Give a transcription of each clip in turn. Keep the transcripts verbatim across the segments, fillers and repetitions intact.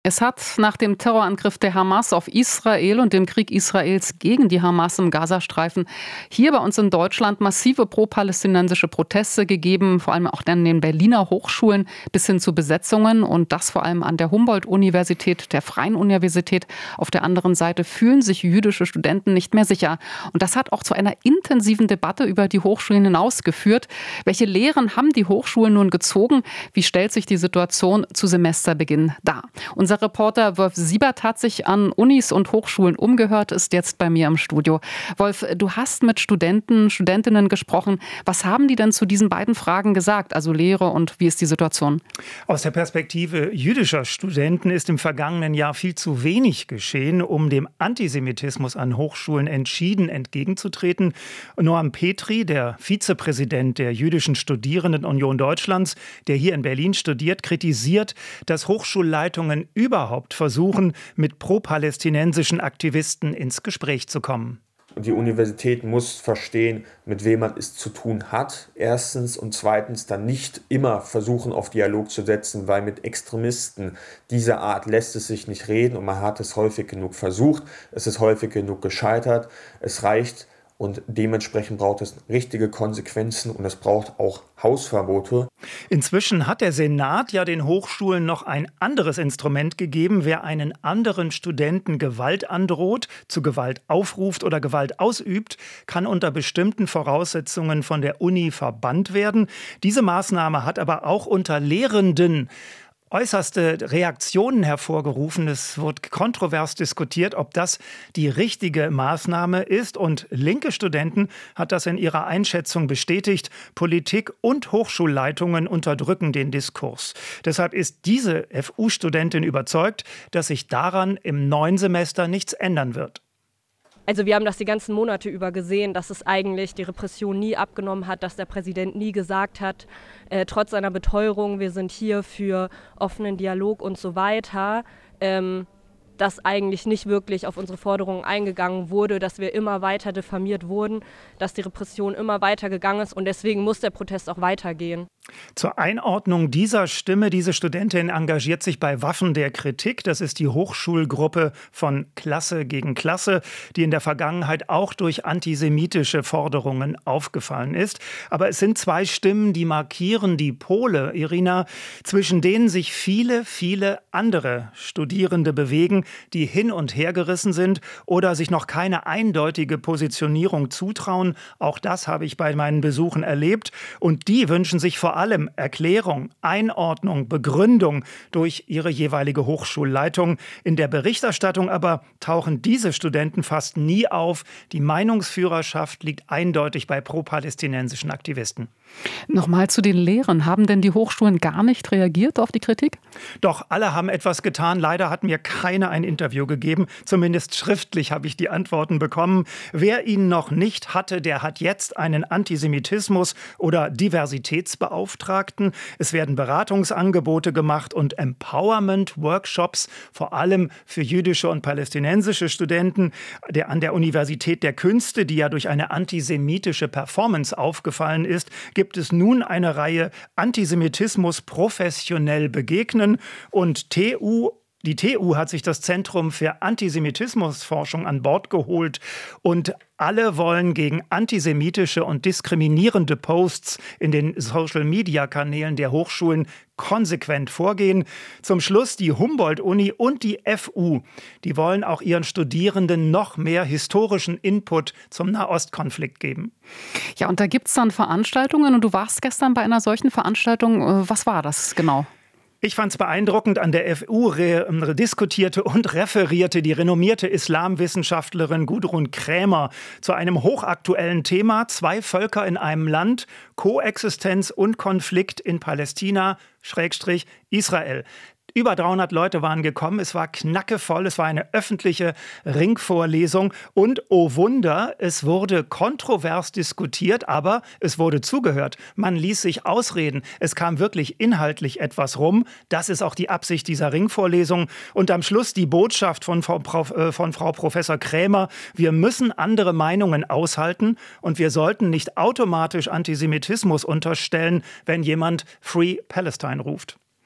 Es hat nach dem Terrorangriff der Hamas auf Israel und dem Krieg Israels gegen die Hamas im Gazastreifen hier bei uns in Deutschland massive pro-palästinensische Proteste gegeben, vor allem auch an den Berliner Hochschulen bis hin zu Besetzungen und das vor allem an der Humboldt-Universität, der Freien Universität. Auf der anderen Seite fühlen sich jüdische Studenten nicht mehr sicher. Und das hat auch zu einer intensiven Debatte über die Hochschulen hinausgeführt. Welche Lehren haben die Hochschulen nun gezogen? Wie stellt sich die Situation zu Semesterbeginn dar? Unser Reporter Wolf Siebert hat sich an Unis und Hochschulen umgehört, ist jetzt bei mir im Studio. Wolf, du hast mit Studenten, Studentinnen gesprochen. Was haben die denn zu diesen beiden Fragen gesagt, also Lehre und wie ist die Situation? Aus der Perspektive jüdischer Studenten ist im vergangenen Jahr viel zu wenig geschehen, um dem Antisemitismus an Hochschulen entschieden entgegenzutreten. Noam Petri, der Vizepräsident der Jüdischen Studierendenunion Deutschlands, der hier in Berlin studiert, kritisiert, dass Hochschulleitungen überhaupt versuchen, mit pro-palästinensischen Aktivisten ins Gespräch zu kommen. Die Universität muss verstehen, mit wem man es zu tun hat, erstens. Und zweitens dann nicht immer versuchen, auf Dialog zu setzen, weil mit Extremisten dieser Art lässt es sich nicht reden. Und man hat es häufig genug versucht, es ist häufig genug gescheitert. Es reicht und dementsprechend braucht es richtige Konsequenzen und es braucht auch Hausverbote. Inzwischen hat der Senat ja den Hochschulen noch ein anderes Instrument gegeben. Wer einen anderen Studenten Gewalt androht, zu Gewalt aufruft oder Gewalt ausübt, kann unter bestimmten Voraussetzungen von der Uni verbannt werden. Diese Maßnahme hat aber auch unter Lehrenden äußerste Reaktionen hervorgerufen. Es wird kontrovers diskutiert, ob das die richtige Maßnahme ist. Und linke Studenten hat das in ihrer Einschätzung bestätigt. Politik und Hochschulleitungen unterdrücken den Diskurs. Deshalb ist diese F U-Studentin überzeugt, dass sich daran im neuen Semester nichts ändern wird. Also wir haben das die ganzen Monate über gesehen, dass es eigentlich die Repression nie abgenommen hat, dass der Präsident nie gesagt hat, äh, trotz seiner Beteuerung, wir sind hier für offenen Dialog und so weiter, ähm, dass eigentlich nicht wirklich auf unsere Forderungen eingegangen wurde, dass wir immer weiter diffamiert wurden, dass die Repression immer weiter gegangen ist und deswegen muss der Protest auch weitergehen. Zur Einordnung dieser Stimme, diese Studentin engagiert sich bei Waffen der Kritik. Das ist die Hochschulgruppe von Klasse gegen Klasse, die in der Vergangenheit auch durch antisemitische Forderungen aufgefallen ist. Aber es sind zwei Stimmen, die markieren die Pole, Irina, zwischen denen sich viele, viele andere Studierende bewegen, die hin und her gerissen sind oder sich noch keine eindeutige Positionierung zutrauen. Auch das habe ich bei meinen Besuchen erlebt. Und die wünschen sich vor allem Erklärung, Einordnung, Begründung durch ihre jeweilige Hochschulleitung. In der Berichterstattung aber tauchen diese Studenten fast nie auf. Die Meinungsführerschaft liegt eindeutig bei pro-palästinensischen Aktivisten. Nochmal zu den Lehren. Haben denn die Hochschulen gar nicht reagiert auf die Kritik? Doch, alle haben etwas getan. Leider hat mir keiner ein Interview gegeben. Zumindest schriftlich habe ich die Antworten bekommen. Wer ihn noch nicht hatte, der hat jetzt einen Antisemitismus- oder Diversitätsbeauftragten. Es werden Beratungsangebote gemacht und Empowerment-Workshops, vor allem für jüdische und palästinensische Studenten der, an der Universität der Künste, die ja durch eine antisemitische Performance aufgefallen ist, gibt es nun eine Reihe Antisemitismus professionell begegnen und T U Die T U hat sich das Zentrum für Antisemitismusforschung an Bord geholt und alle wollen gegen antisemitische und diskriminierende Posts in den Social-Media-Kanälen der Hochschulen konsequent vorgehen. Zum Schluss die Humboldt-Uni und die F U. Die wollen auch ihren Studierenden noch mehr historischen Input zum Nahostkonflikt geben. Ja, und da gibt es dann Veranstaltungen und du warst gestern bei einer solchen Veranstaltung. Was war das genau? Ich fand es beeindruckend, an der F U re- diskutierte und referierte die renommierte Islamwissenschaftlerin Gudrun Krämer zu einem hochaktuellen Thema: Zwei Völker in einem Land, Koexistenz und Konflikt in Palästina, Schrägstrich Israel. Über dreihundert Leute waren gekommen, es war knackevoll, es war eine öffentliche Ringvorlesung und, oh Wunder, es wurde kontrovers diskutiert, aber es wurde zugehört. Man ließ sich ausreden, es kam wirklich inhaltlich etwas rum. Das ist auch die Absicht dieser Ringvorlesung. Und am Schluss die Botschaft von Frau, von Frau Professor Krämer: Wir müssen andere Meinungen aushalten und wir sollten nicht automatisch Antisemitismus unterstellen, wenn jemand Free Palestine ruft.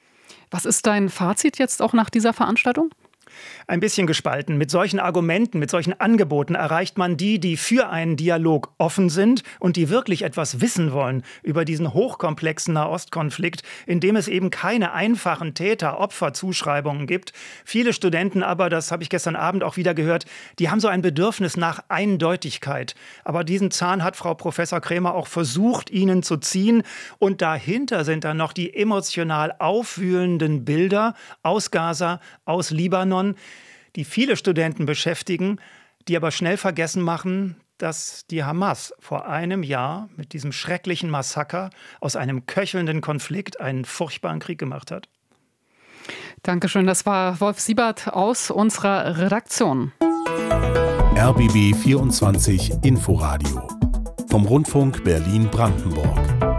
Was ist dein Fazit jetzt auch nach dieser Veranstaltung? Ein bisschen gespalten. Mit solchen Argumenten, mit solchen Angeboten erreicht man die, die für einen Dialog offen sind und die wirklich etwas wissen wollen über diesen hochkomplexen Nahostkonflikt, in dem es eben keine einfachen Täter-Opfer-Zuschreibungen gibt. Viele Studenten aber, das habe ich gestern Abend auch wieder gehört, die haben so ein Bedürfnis nach Eindeutigkeit. Aber diesen Zahn hat Frau Professor Krämer auch versucht, ihnen zu ziehen. Und dahinter sind dann noch die emotional aufwühlenden Bilder aus Gaza, aus Libanon, die viele Studenten beschäftigen, die aber schnell vergessen machen, dass die Hamas vor einem Jahr mit diesem schrecklichen Massaker aus einem köchelnden Konflikt einen furchtbaren Krieg gemacht hat. Dankeschön, das war Wolf Siebert aus unserer Redaktion. R B B vierundzwanzig Inforadio vom Rundfunk Berlin-Brandenburg.